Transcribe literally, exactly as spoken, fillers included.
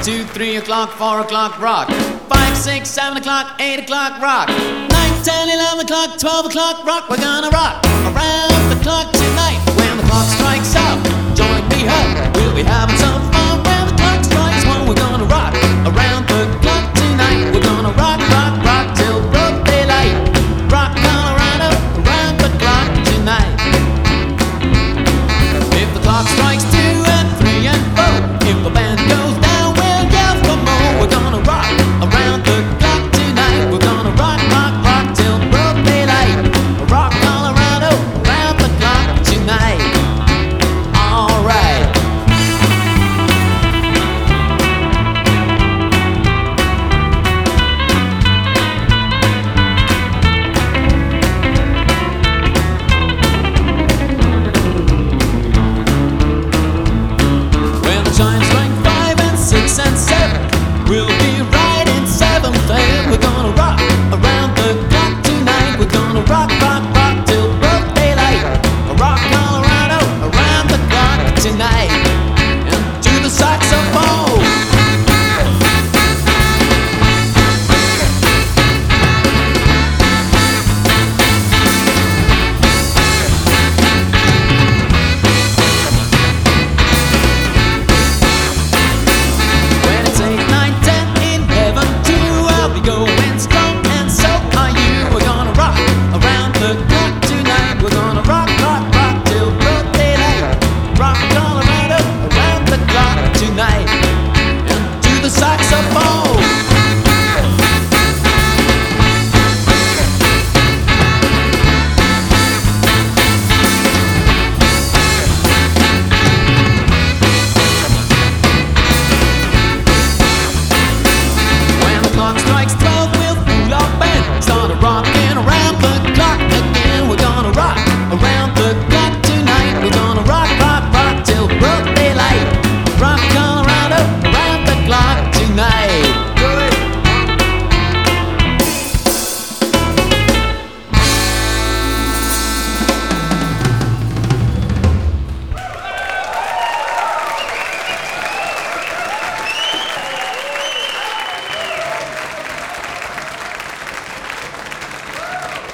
two, three o'clock, four o'clock, rock. Five, six, seven o'clock, eight o'clock, rock. Nine, ten, eleven o'clock, twelve o'clock, rock. We're gonna rock around the clock tonight. When the clock strikes up, join me up. We'll be having some fun. When the clock strikes one, we're gonna rock around the clock tonight. We're gonna rock, rock, rock till broad daylight. Rock Colorado around the clock tonight. If the clock strikes two and three and four, if the band goes down, we'll yell for more. We're gonna rock around the clock tonight. We're gonna rock, rock, rock till broad daylight. Rock Colorado around the clock tonight. All right. When the chimes ring five and six and seven, we'll be right in seventh heaven. We're gonna rock around the clock tonight. We're gonna rock, rock, rock till broad daylight. Rock Colorado around the clock tonight. And to the saxophone.